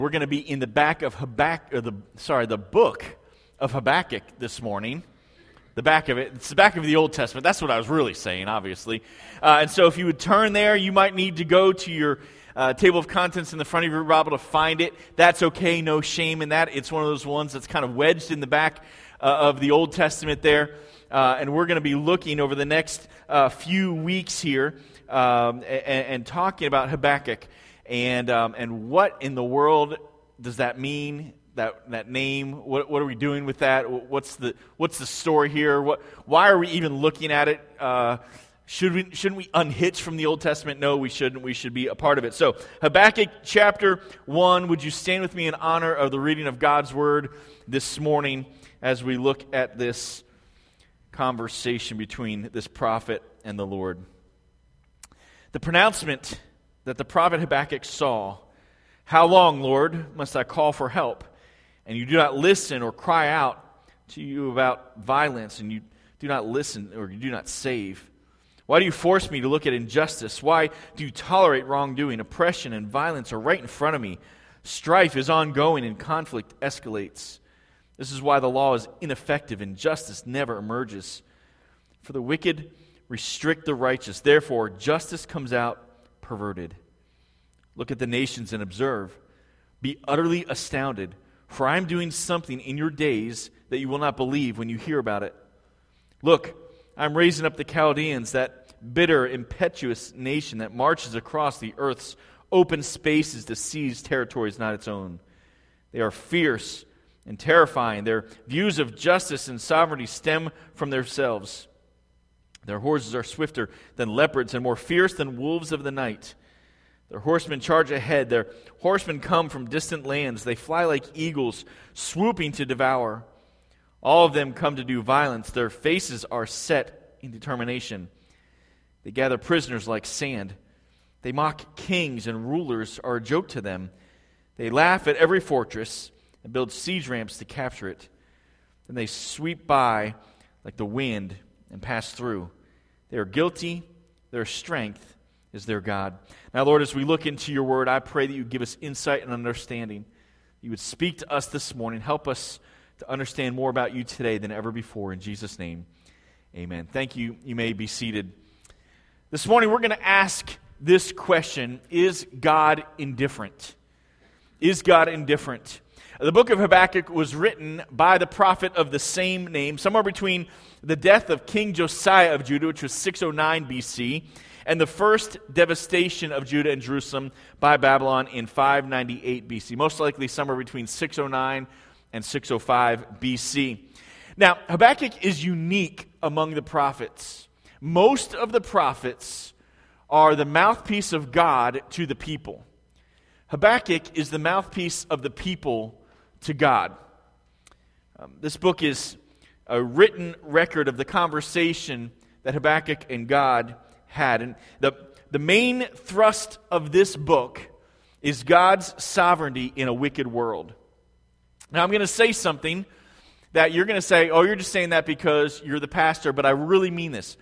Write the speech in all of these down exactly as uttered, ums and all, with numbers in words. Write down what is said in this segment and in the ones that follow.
We're going to be in the back of Habakkuk, or the sorry, the book of Habakkuk this morning. The back of it. It's the back of the Old Testament. That's what I was really saying, obviously. Uh, and so if you would turn there, you might need to go to your uh, table of contents in the front of your Bible to find it. That's okay. No shame in that. It's one of those ones that's kind of wedged in the back uh, of the Old Testament there. Uh, and we're going to be looking over the next uh, few weeks here um, and, and talking about Habakkuk. And um, and what in the world does that mean? That that name? What what are we doing with that? What's the what's the story here? What why are we even looking at it? Uh, should we shouldn't we unhitch from the Old Testament? No, we shouldn't. We should be a part of it. So Habakkuk chapter one. Would you stand with me in honor of the reading of God's word this morning as we look at this conversation between this prophet and the Lord? The pronouncement that the prophet Habakkuk saw, "How long, Lord, must I call for help? And you do not listen or cry out to you about violence, and you do not listen or you do not save. Why do you force me to look at injustice? Why do you tolerate wrongdoing? Oppression and violence are right in front of me. Strife is ongoing and conflict escalates. This is why the law is ineffective and justice never emerges. For the wicked restrict the righteous. Therefore, justice comes out perverted. Look at the nations and observe. Be utterly astounded, for I am doing something in your days that you will not believe when you hear about it. Look, I am raising up the Chaldeans, that bitter, impetuous nation that marches across the earth's open spaces to seize territories not its own. They are fierce and terrifying. Their views of justice and sovereignty stem from themselves. Their horses are swifter than leopards and more fierce than wolves of the night. Their horsemen charge ahead. Their horsemen come from distant lands. They fly like eagles, swooping to devour. All of them come to do violence. Their faces are set in determination. They gather prisoners like sand. They mock kings, and rulers are a joke to them. They laugh at every fortress and build siege ramps to capture it. Then they sweep by like the wind and pass through. They are guilty. Their strength is their God. Now, Lord, as we look into your word, I pray that you give us insight and understanding. You would speak to us this morning. Help us to understand more about you today than ever before. In Jesus' name, amen. Thank you. You may be seated. This morning, we're going to ask this question: is God indifferent? Is God indifferent? The book of Habakkuk was written by the prophet of the same name, somewhere between the death of King Josiah of Judah, which was six oh nine B C, and the first devastation of Judah and Jerusalem by Babylon in five ninety-eight B C, most likely somewhere between six oh nine and six oh five B C. Now, Habakkuk is unique among the prophets. Most of the prophets are the mouthpiece of God to the people. Habakkuk is the mouthpiece of the people to God. Um, this book is a written record of the conversation that Habakkuk and God had. And the, the main thrust of this book is God's sovereignty in a wicked world. Now, I'm going to say something that you're going to say, oh, you're just saying that because you're the pastor, but I really mean this.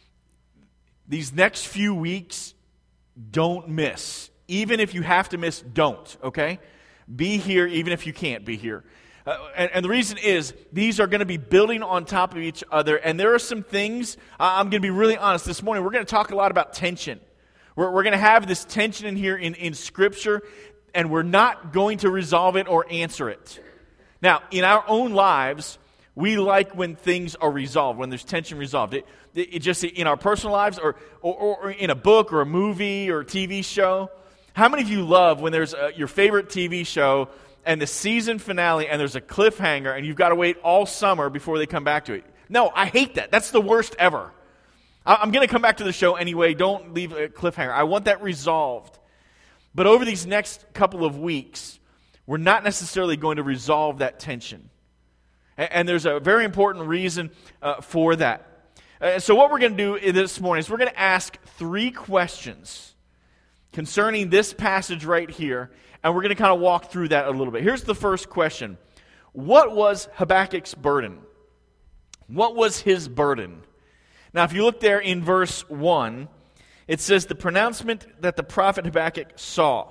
These next few weeks, don't miss. Even if you have to miss, don't, okay? Be here even if you can't be here. Uh, and, and the reason is, these are going to be building on top of each other, and there are some things, uh, I'm going to be really honest this morning, we're going to talk a lot about tension. We're, we're going to have this tension in here in, in Scripture, and we're not going to resolve it or answer it. Now, in our own lives, we like when things are resolved, when there's tension resolved. It, it, it just in our personal lives, or, or, or in a book, or a movie, or a T V show. How many of you love when there's a, your favorite T V show and the season finale and there's a cliffhanger and you've got to wait all summer before they come back to it? No, I hate that. That's the worst ever. I, I'm going to come back to the show anyway. Don't leave a cliffhanger. I want that resolved. But over these next couple of weeks, we're not necessarily going to resolve that tension. And, and there's a very important reason uh, for that. Uh, so what we're going to do this morning is we're going to ask three questions concerning this passage right here, and we're going to kind of walk through that a little bit. Here's the first question. What was Habakkuk's burden? What was his burden? Now, if you look there in verse one, it says, the pronouncement that the prophet Habakkuk saw.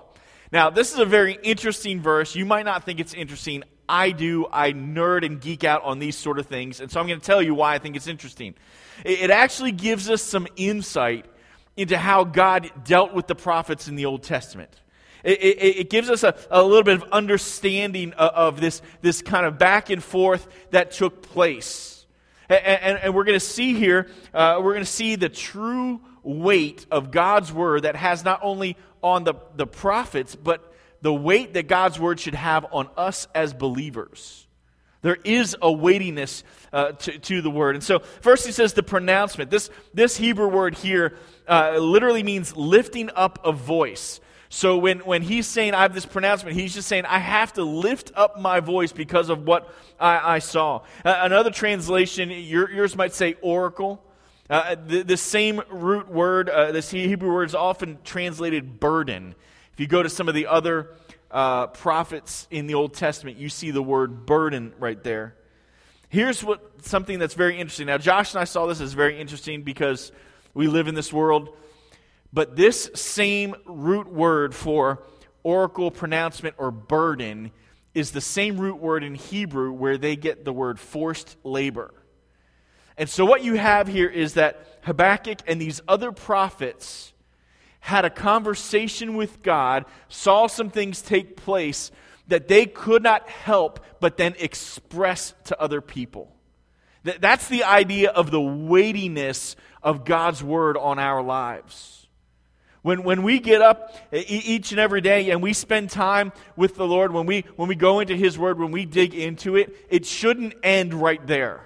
Now, this is a very interesting verse. You might not think it's interesting. I do. I nerd and geek out on these sort of things, and so I'm going to tell you why I think it's interesting. It actually gives us some insight into how God dealt with the prophets in the Old Testament. It, it, it gives us a, a little bit of understanding of, of this, this kind of back and forth that took place. And, and, and we're going to see here, uh, we're going to see the true weight of God's word that has not only on the, the prophets, but the weight that God's word should have on us as believers. There is a weightiness uh, to, to the word. And so first he says the pronouncement. This, this Hebrew word here uh, literally means lifting up a voice. So when, when he's saying I have this pronouncement, he's just saying I have to lift up my voice because of what I, I saw. Uh, another translation, your, yours might say oracle. Uh, the, the same root word, uh, this Hebrew word is often translated burden. If you go to some of the other uh, prophets in the Old Testament, you see the word burden right there. Here's what something that's very interesting. Now, Josh and I saw this as very interesting because we live in this world. But this same root word for oracle, pronouncement, or burden is the same root word in Hebrew where they get the word forced labor. And so what you have here is that Habakkuk and these other prophets had a conversation with God, saw some things take place that they could not help but then express to other people. That's the idea of the weightiness of God's word on our lives. When when we get up each and every day and we spend time with the Lord, when we when we go into His Word, when we dig into it, it shouldn't end right there.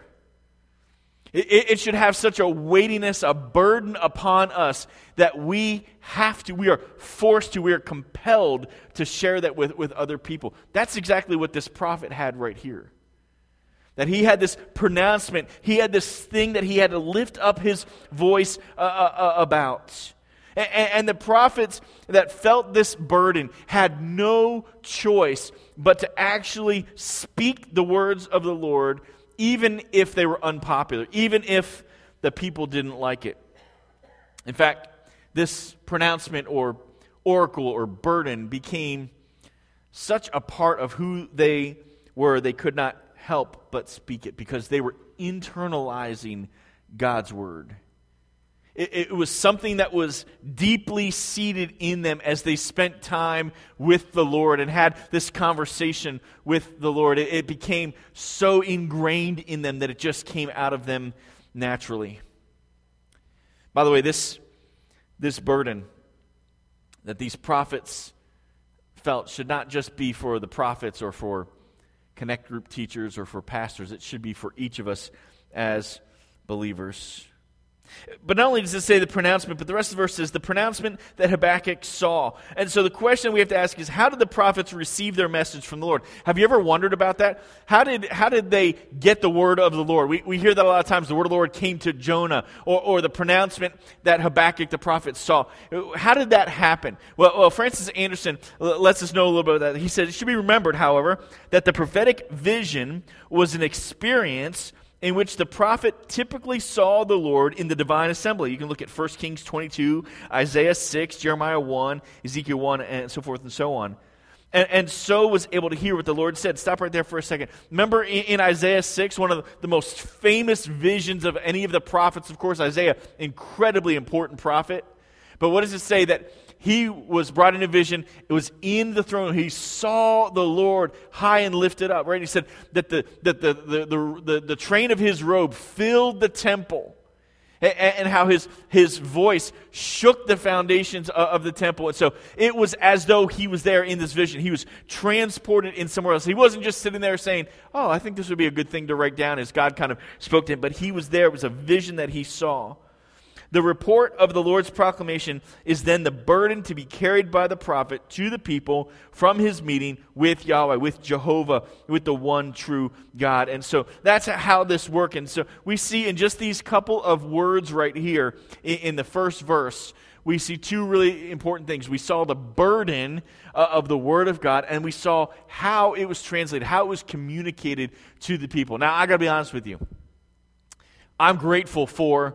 It, it should have such a weightiness, a burden upon us that we have to, we are forced to, we are compelled to share that with, with other people. That's exactly what this prophet had right here. That he had this pronouncement, he had this thing that he had to lift up his voice uh, uh, about. And, and the prophets that felt this burden had no choice but to actually speak the words of the Lord, even if they were unpopular, even if the people didn't like it. In fact, this pronouncement or oracle or burden became such a part of who they were, they could not help but speak it because they were internalizing God's word. It, it was something that was deeply seated in them as they spent time with the Lord and had this conversation with the Lord. It, it became so ingrained in them that it just came out of them naturally. By the way, this, this burden that these prophets felt should not just be for the prophets or for Connect Group teachers or for pastors. It should be for each of us as believers. But not only does it say the pronouncement, but the rest of the verse says the pronouncement that Habakkuk saw. And so the question we have to ask is, how did the prophets receive their message from the Lord? Have you ever wondered about that? How did how did they get the word of the Lord? We we hear that a lot of times. The word of the Lord came to Jonah, or, or the pronouncement that Habakkuk the prophet saw. How did that happen? Well, well, Francis Anderson lets us know a little bit about that. He said, it should be remembered, however, that the prophetic vision was an experience in which the prophet typically saw the Lord in the divine assembly. You can look at First Kings twenty-two, Isaiah six, Jeremiah one, Ezekiel one, and so forth and so on. And, and so was able to hear what the Lord said. Stop right there for a second. Remember in, in Isaiah six, one of the, the most famous visions of any of the prophets, of course, Isaiah, incredibly important prophet. But what does it say? That he was brought in a vision. It was in the throne. He saw the Lord high and lifted up. Right? He said that the that the the the, the, the train of his robe filled the temple, and, and how his his voice shook the foundations of, of the temple. And so it was as though he was there in this vision. He was transported in somewhere else. He wasn't just sitting there saying, "Oh, I think this would be a good thing to write down," as God kind of spoke to him. But he was there. It was a vision that he saw. The report of the Lord's proclamation is then the burden to be carried by the prophet to the people from his meeting with Yahweh, with Jehovah, with the one true God. And so that's how this works. And so we see in just these couple of words right here in, in the first verse, we see two really important things. We saw the burden uh, of the Word of God, and we saw how it was translated, how it was communicated to the people. Now, I got to be honest with you. I'm grateful for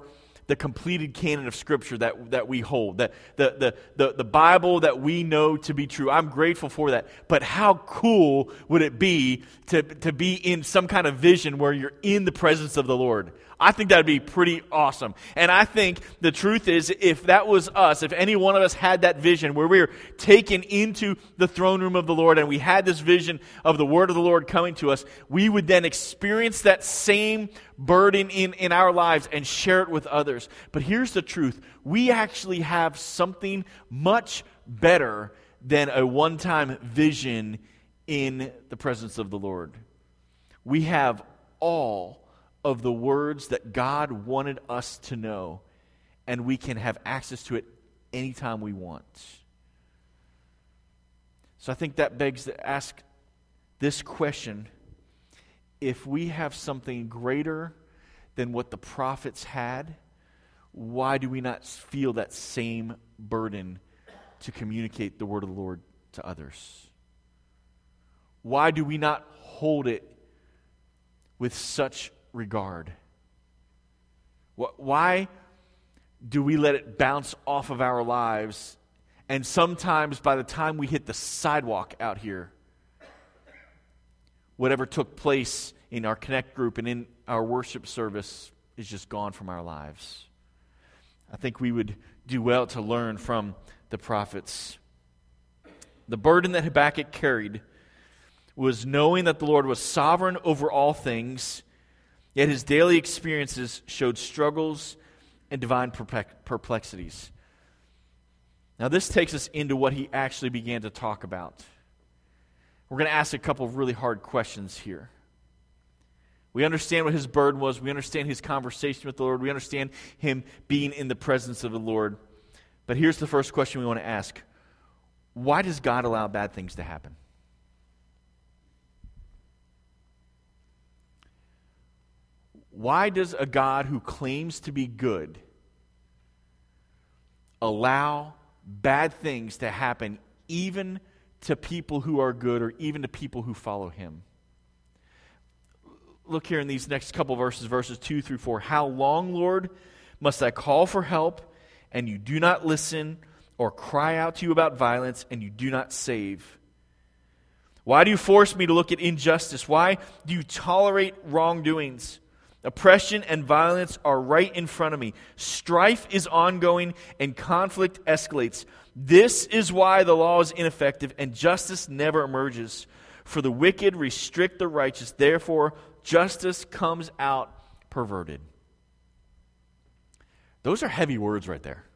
the completed canon of Scripture that, that we hold, that the, the, the, the Bible that we know to be true. I'm grateful for that. But how cool would it be to, to be in some kind of vision where you're in the presence of the Lord? I think that would be pretty awesome. And I think the truth is, if that was us, if any one of us had that vision where we were taken into the throne room of the Lord and we had this vision of the word of the Lord coming to us, we would then experience that same burden in, in our lives and share it with others. But here's the truth. We actually have something much better than a one-time vision in the presence of the Lord. We have all of the words that God wanted us to know, and we can have access to it anytime we want. So I think that begs to ask this question: if we have something greater than what the prophets had, why do we not feel that same burden to communicate the word of the Lord to others? Why do we not hold it with such regard? Why do we let it bounce off of our lives, and sometimes by the time we hit the sidewalk out here, whatever took place in our Connect group and in our worship service is just gone from our lives? I think we would do well to learn from the prophets. The burden that Habakkuk carried was knowing that the Lord was sovereign over all things, yet his daily experiences showed struggles and divine perplexities. Now this takes us into what he actually began to talk about. We're going to ask a couple of really hard questions here. We understand what his burden was. We understand his conversation with the Lord. We understand him being in the presence of the Lord. But here's the first question we want to ask. Why does God allow bad things to happen? Why does a God who claims to be good allow bad things to happen even to people who are good or even to people who follow him? Look here in these next couple verses, verses two through four. How long, Lord, must I call for help, and you do not listen, or cry out to you about violence, and you do not save? Why do you force me to look at injustice? Why do you tolerate wrongdoings? Oppression and violence are right in front of me. Strife is ongoing and conflict escalates. This is why the law is ineffective and justice never emerges. For the wicked restrict the righteous. Therefore, justice comes out perverted. Those are heavy words right there.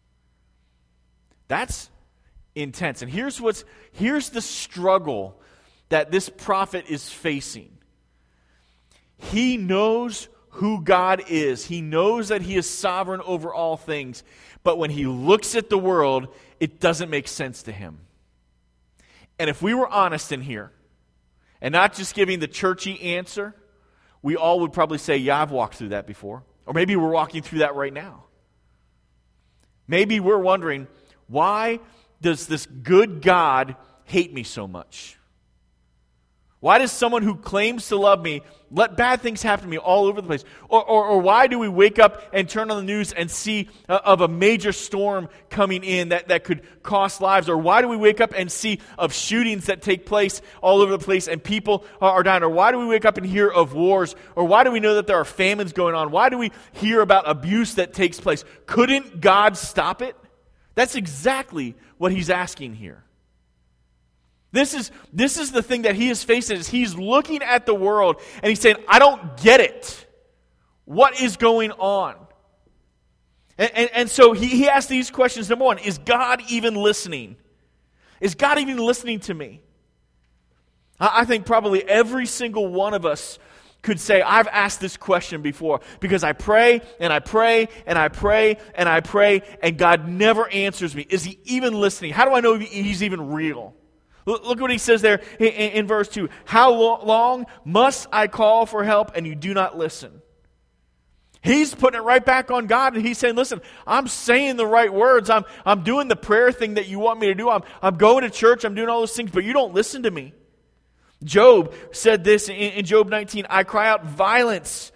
That's intense. And here's what's here's the struggle that this prophet is facing. He knows who God is. He knows that he is sovereign over all things. But when he looks at the world, it doesn't make sense to him. And if we were honest in here, and not just giving the churchy answer, we all would probably say, yeah, I've walked through that before. Or maybe we're walking through that right now. Maybe we're wondering, why does this good God hate me so much? Why does someone who claims to love me let bad things happen to me all over the place? Or, or, or why do we wake up and turn on the news and see uh, of a major storm coming in that, that could cost lives? Or why do we wake up and see of shootings that take place all over the place and people are, are dying? Or why do we wake up and hear of wars? Or why do we know that there are famines going on? Why do we hear about abuse that takes place? Couldn't God stop it? That's exactly what he's asking here. This is, this is the thing that he is facing, is he's looking at the world and he's saying, I don't get it. What is going on? And, and, and so he, he asks these questions. Number one, is God even listening? Is God even listening to me? I, I think probably every single one of us could say, I've asked this question before, because I pray and I pray and I pray and I pray and God never answers me. Is he even listening? How do I know he's even real? Look what he says there in, in verse two. How long must I call for help and you do not listen? He's putting it right back on God, and he's saying, listen, I'm saying the right words. I'm, I'm doing the prayer thing that you want me to do. I'm, I'm going to church. I'm doing all those things, but you don't listen to me. Job said this in, in Job nineteen, I cry out violence,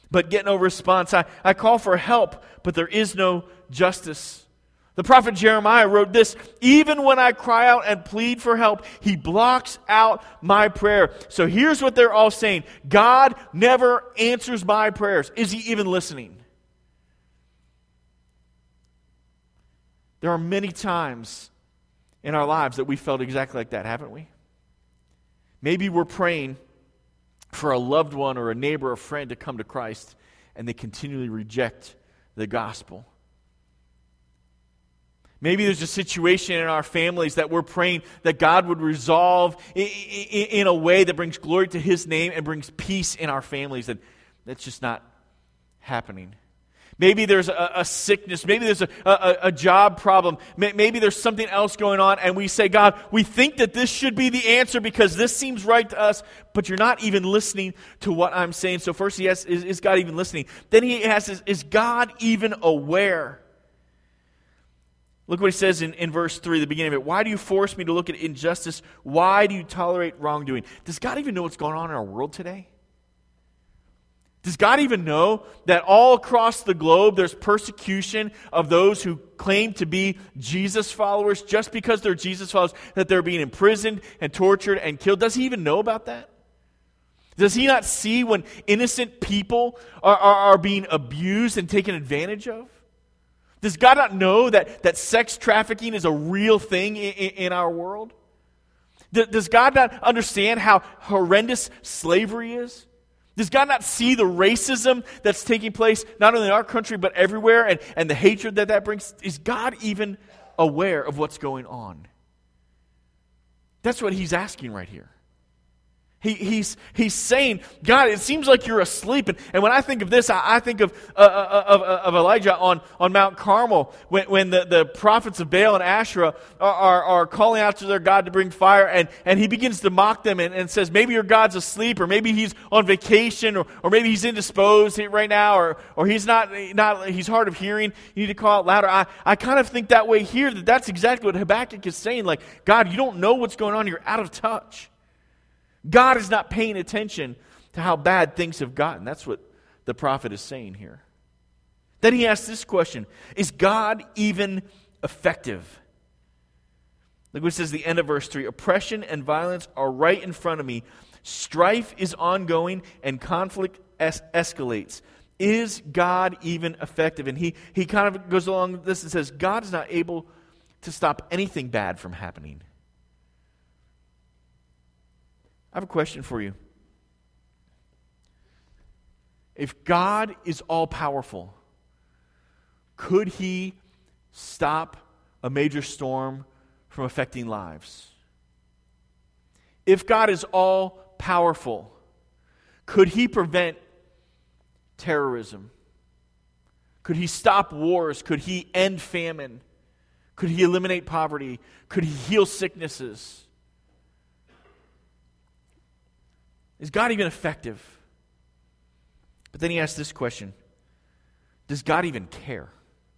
but get no response. I, I call for help, but there is no justice. The prophet Jeremiah wrote this, even when I cry out and plead for help, he blocks out my prayer. So here's what they're all saying. God never answers my prayers. Is he even listening? There are many times in our lives that we felt exactly like that, haven't we? Maybe we're praying for a loved one or a neighbor or friend to come to Christ, and they continually reject the gospel. Maybe there's a situation in our families that we're praying that God would resolve in a way that brings glory to his name and brings peace in our families, and that's just not happening. Maybe there's a, a sickness. Maybe there's a, a, a job problem. Maybe there's something else going on, and we say, God, we think that this should be the answer because this seems right to us, but you're not even listening to what I'm saying. So first he asks, is, is God even listening? Then he asks, is, is God even aware? Look what he says in, in verse three, the beginning of it. Why do you force me to look at injustice? Why do you tolerate wrongdoing? Does God even know what's going on in our world today? Does God even know that all across the globe there's persecution of those who claim to be Jesus followers just because they're Jesus followers, that they're being imprisoned and tortured and killed? Does he even know about that? Does he not see when innocent people are, are, are being abused and taken advantage of? Does God not know that, that sex trafficking is a real thing in, in, in our world? Does God not understand how horrendous slavery is? Does God not see the racism that's taking place not only in our country but everywhere, and, and the hatred that that brings? Is God even aware of what's going on? That's what he's asking right here. He, he's, he's saying, God, it seems like you're asleep. And, and when I think of this, I, I think of, uh, of, of Elijah on, on Mount Carmel when, when the, the prophets of Baal and Asherah are, are, are calling out to their God to bring fire. And, and he begins to mock them and, and says, maybe your God's asleep, or maybe he's on vacation, or, or maybe he's indisposed right now, or, or he's not, not he's hard of hearing. You need to call out louder. I, I kind of think that way here, that that's exactly what Habakkuk is saying. Like, God, you don't know what's going on. You're out of touch. God is not paying attention to how bad things have gotten. That's what the prophet is saying here. Then he asks this question, is God even effective? Look what it says at the end of verse three. Oppression and violence are right in front of me. Strife is ongoing and conflict es- escalates. Is God even effective? And he, he kind of goes along with this and says, God is not able to stop anything bad from happening. I have a question for you. If God is all-powerful, could he stop a major storm from affecting lives? If God is all-powerful, could he prevent terrorism? Could he stop wars? Could he end famine? Could he eliminate poverty? Could he heal sicknesses? Is God even effective? But then he asks this question, does God even care?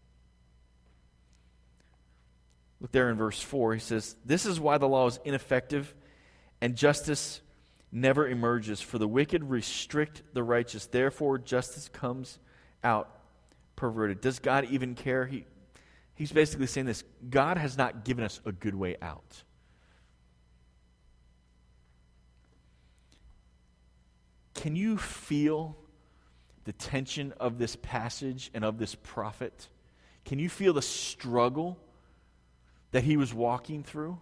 Look there in verse four. He says, this is why the law is ineffective and justice never emerges. For the wicked restrict the righteous. Therefore, justice comes out perverted. Does God even care? He, he's basically saying this. God has not given us a good way out. Can you feel the tension of this passage and of this prophet? Can you feel the struggle that he was walking through?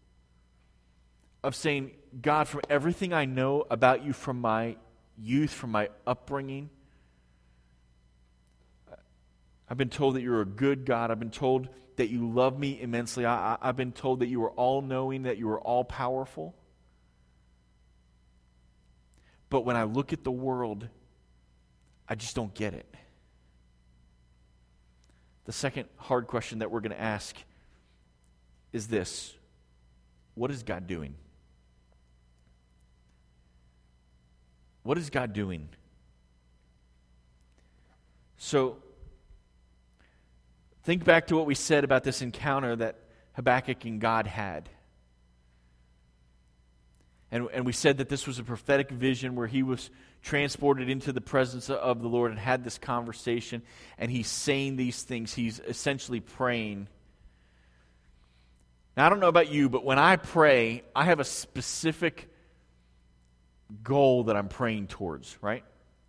Of saying, God, from everything I know about you from my youth, from my upbringing, I've been told that you're a good God. I've been told that you love me immensely. I, I, I've been told that you are all-knowing, that you are all-powerful. But when I look at the world, I just don't get it. The second hard question that we're going to ask is this. What is God doing? What is God doing? So, think back to what we said about this encounter that Habakkuk and God had. And, and we said that this was a prophetic vision where he was transported into the presence of the Lord and had this conversation, and he's saying these things. He's essentially praying. Now, I don't know about you, but when I pray, I have a specific goal that I'm praying towards, right?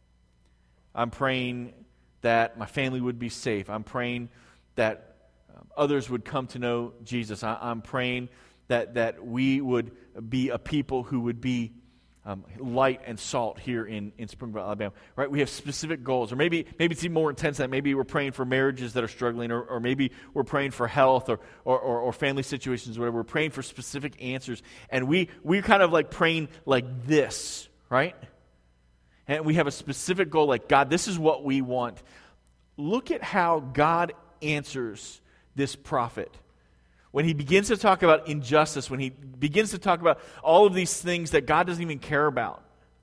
I'm praying that my family would be safe. I'm praying that um, others would come to know Jesus. I, I'm praying that, that we would be a people who would be um, light and salt here in, in Springville, Alabama. Right? We have specific goals. Or maybe maybe it's even more intense than that. Maybe we're praying for marriages that are struggling, or, or maybe we're praying for health or, or, or, or family situations, whatever. We're praying for specific answers. And we, we're kind of like praying like this, right? And we have a specific goal like, God, this is what we want. Look at how God answers this prophet. When he begins to talk about injustice, when he begins to talk about all of these things that God doesn't even care about,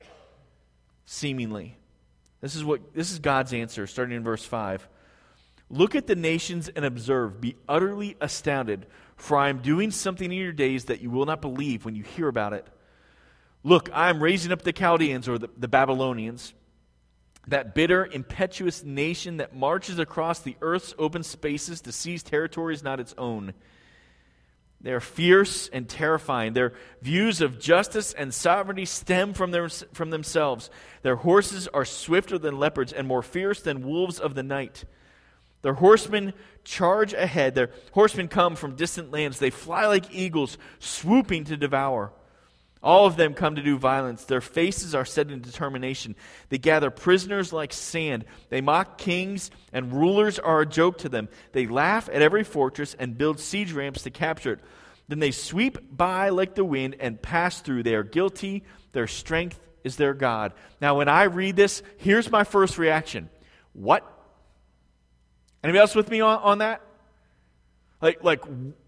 seemingly. This is what this is God's answer, starting in verse five. Look at the nations and observe, be utterly astounded, for I am doing something in your days that you will not believe when you hear about it. Look, I am raising up the Chaldeans, or the, the Babylonians, that bitter, impetuous nation that marches across the earth's open spaces to seize territories not its own. They are fierce and terrifying. Their views of justice and sovereignty stem from, their, from themselves. Their horses are swifter than leopards and more fierce than wolves of the night. Their horsemen charge ahead. Their horsemen come from distant lands. They fly like eagles, swooping to devour. All of them come to do violence. Their faces are set in determination. They gather prisoners like sand. They mock kings, and rulers are a joke to them. They laugh at every fortress and build siege ramps to capture it. Then they sweep by like the wind and pass through. They are guilty. Their strength is their God. Now, when I read this, here's my first reaction. What? Anybody else with me on, on that? Like, like,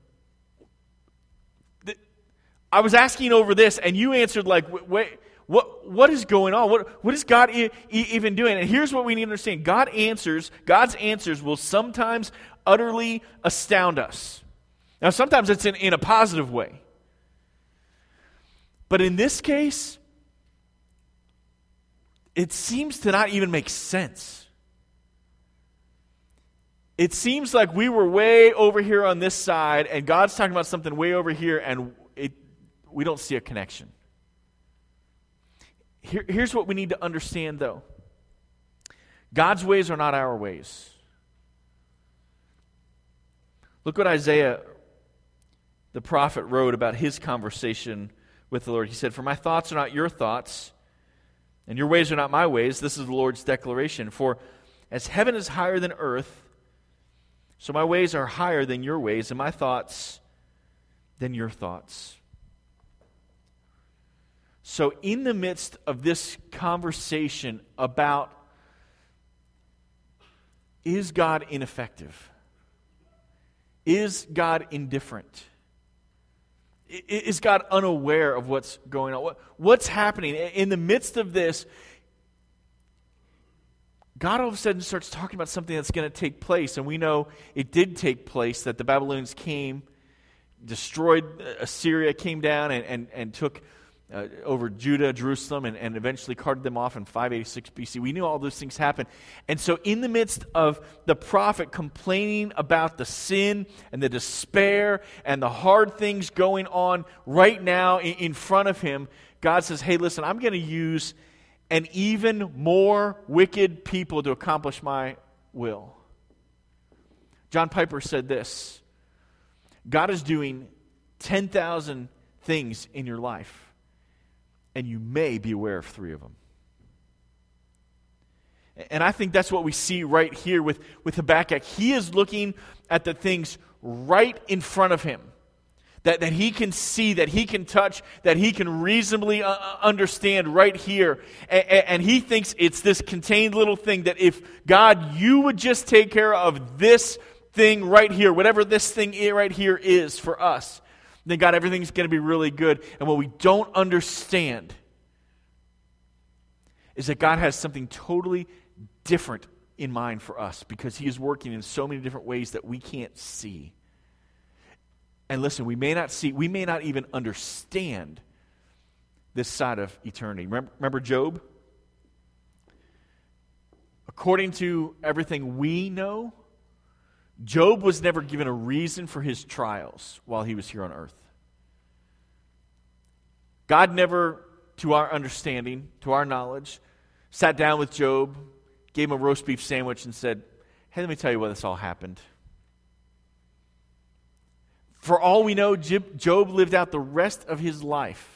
I was asking over this, and you answered like, wait, what, what is going on? What, what is God e- e- even doing? And here's what we need to understand. God answers, God's answers will sometimes utterly astound us. Now, sometimes it's in, in a positive way. But in this case, it seems to not even make sense. It seems like we were way over here on this side, and God's talking about something way over here, and it we don't see a connection. Here, here's what we need to understand, though. God's ways are not our ways. Look what Isaiah, the prophet, wrote about his conversation with the Lord. He said, "For my thoughts are not your thoughts, and your ways are not my ways." This is the Lord's declaration. "For as heaven is higher than earth, so my ways are higher than your ways, and my thoughts than your thoughts." So in the midst of this conversation about, is God ineffective? Is God indifferent? Is God unaware of what's going on? What's happening? In the midst of this, God all of a sudden starts talking about something that's going to take place. And we know it did take place, that the Babylonians came, destroyed Assyria, came down and, and, and took Uh, over Judah, Jerusalem, and, and eventually carted them off in five eighty-six B C. We knew all those things happened. And so in the midst of the prophet complaining about the sin and the despair and the hard things going on right now in, in front of him, God says, hey, listen, I'm going to use an even more wicked people to accomplish my will. John Piper said this: God is doing ten thousand things in your life, and you may be aware of three of them. And I think that's what we see right here with, with Habakkuk. He is looking at the things right in front of him that, that he can see, that he can touch, that he can reasonably uh, understand right here. And, and he thinks it's this contained little thing that if, God, you would just take care of this thing right here, whatever this thing right here is for us, then God, everything's going to be really good. And what we don't understand is that God has something totally different in mind for us, because he is working in so many different ways that we can't see. And listen, we may not see, we may not even understand this side of eternity. Remember, remember Job? According to everything we know, Job was never given a reason for his trials while he was here on earth. God never, to our understanding, to our knowledge, sat down with Job, gave him a roast beef sandwich, and said, hey, let me tell you why this all happened. For all we know, Job lived out the rest of his life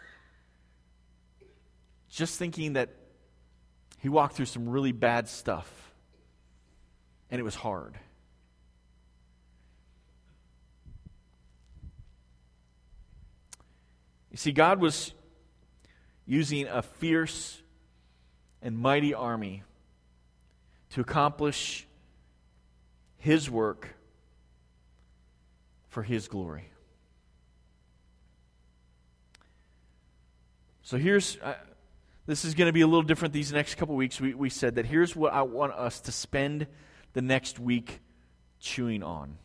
just thinking that he walked through some really bad stuff, and it was hard. You see, God was using a fierce and mighty army to accomplish His work for His glory. So here's, uh, this is going to be a little different these next couple weeks. We, we said that here's what I want us to spend the next week chewing on.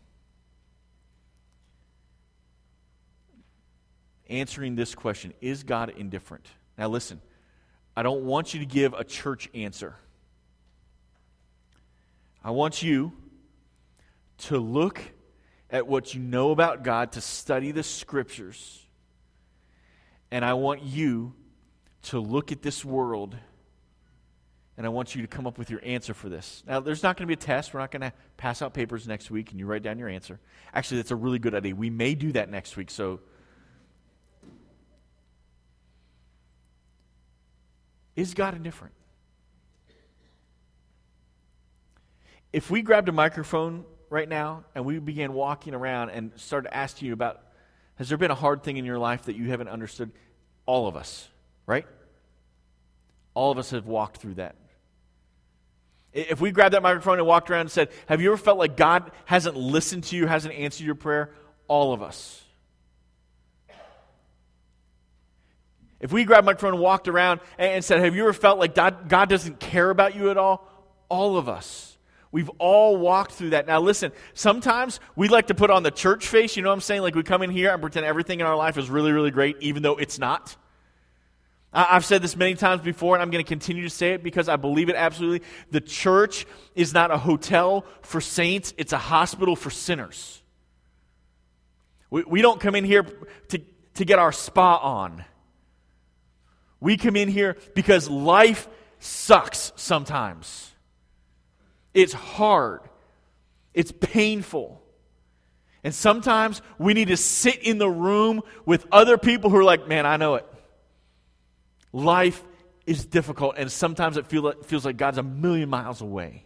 Answering this question, is God indifferent? Now listen, I don't want you to give a church answer. I want you to look at what you know about God, to study the Scriptures, and I want you to look at this world, and I want you to come up with your answer for this. Now, there's not going to be a test. We're not going to pass out papers next week, and you write down your answer. Actually, that's a really good idea. We may do that next week, so is God indifferent? If we grabbed a microphone right now and we began walking around and started asking you about, has there been a hard thing in your life that you haven't understood? All of us, right? All of us have walked through that. If we grabbed that microphone and walked around and said, have you ever felt like God hasn't listened to you, hasn't answered your prayer? All of us. If we grabbed a microphone and walked around and said, have you ever felt like God, God doesn't care about you at all? All of us. We've all walked through that. Now listen, sometimes we like to put on the church face, you know what I'm saying? Like we come in here and pretend everything in our life is really, really great, even though it's not. I've said this many times before, and I'm going to continue to say it because I believe it absolutely. The church is not a hotel for saints, it's a hospital for sinners. We, we don't come in here to, to get our spa on. We come in here because life sucks sometimes. It's hard. It's painful. And sometimes we need to sit in the room with other people who are like, man, I know it. Life is difficult, and sometimes it feel like, feels like God's a million miles away.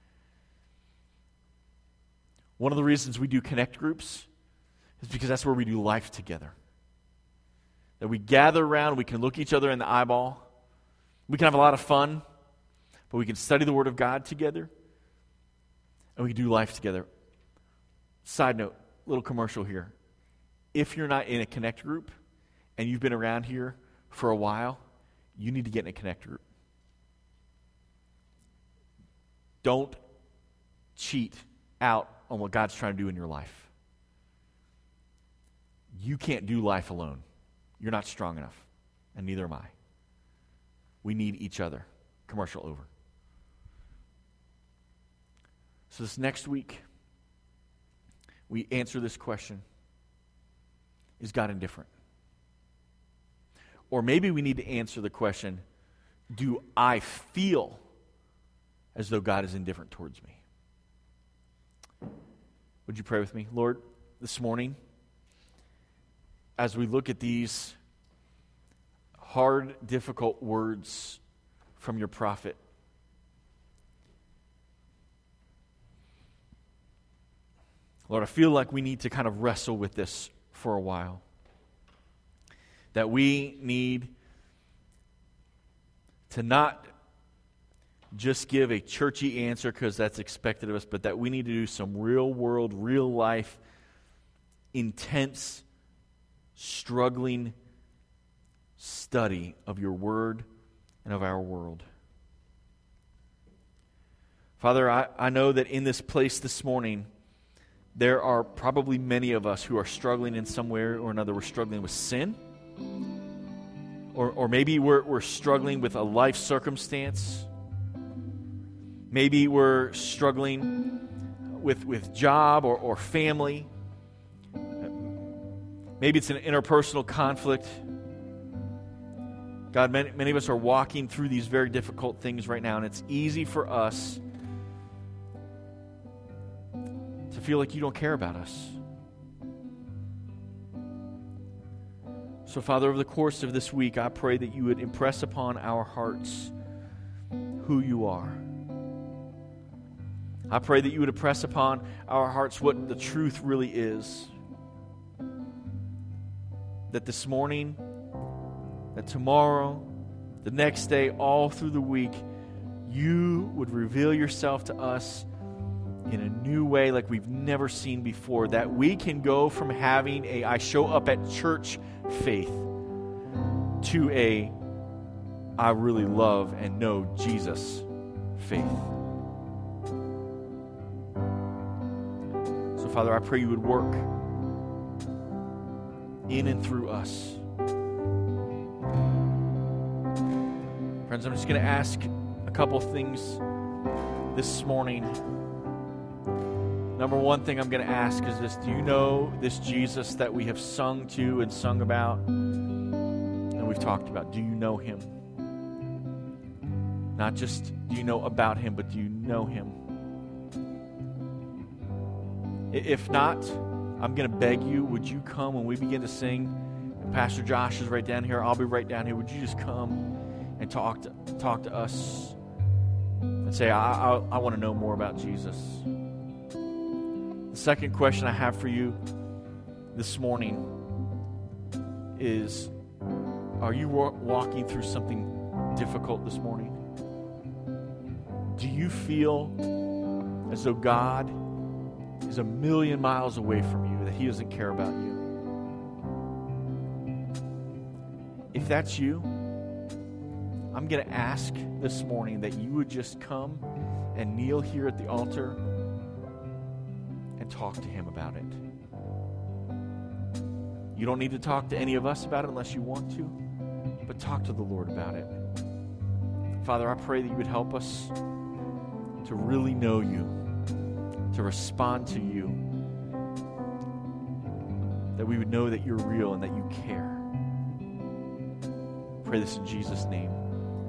One of the reasons we do connect groups is because that's where we do life together. That we gather around, we can look each other in the eyeball. We can have a lot of fun, but we can study the Word of God together, and we can do life together. Side note, little commercial here. If you're not in a connect group, and you've been around here for a while, you need to get in a connect group. Don't cheat out on what God's trying to do in your life. You can't do life alone. You're not strong enough, and neither am I. We need each other. Commercial over. So this next week, we answer this question. Is God indifferent? Or maybe we need to answer the question, do I feel as though God is indifferent towards me? Would you pray with me? Lord, this morning, as we look at these hard, difficult words from your prophet, Lord, I feel like we need to kind of wrestle with this for a while. That we need to not just give a churchy answer because that's expected of us, but that we need to do some real world, real life, intense, struggling study of your word and of our world. Father, I, I know that in this place this morning, there are probably many of us who are struggling in some way or another. We're struggling with sin. Or, or maybe we're, we're struggling with a life circumstance. Maybe we're struggling with, with job or, or family. Maybe it's an interpersonal conflict. God, many, many of us are walking through these very difficult things right now, and it's easy for us to feel like you don't care about us. So, Father, over the course of this week, I pray that you would impress upon our hearts who you are. I pray that you would impress upon our hearts what the truth really is. That this morning, that tomorrow, the next day, all through the week, you would reveal yourself to us in a new way like we've never seen before. That we can go from having a I show up at church faith to a I really love and know Jesus faith. So, Father, I pray you would work in and through us. Friends, I'm just going to ask a couple things this morning. Number one thing I'm going to ask is this: do you know this Jesus that we have sung to and sung about and we've talked about? Do you know him? Not just do you know about him, but do you know him? If not, I'm going to beg you, would you come when we begin to sing? And Pastor Josh is right down here. I'll be right down here. Would you just come and talk to, talk to us and say, I, I, I want to know more about Jesus? The second question I have for you this morning is, are you wa- walking through something difficult this morning? Do you feel as though God is a million miles away from you, that he doesn't care about you? If that's you, I'm going to ask this morning that you would just come and kneel here at the altar and talk to him about it. You don't need to talk to any of us about it unless you want to, but talk to the Lord about it. Father, I pray that you would help us to really know you, to respond to you, that we would know that you're real and that you care. Pray this in Jesus' name.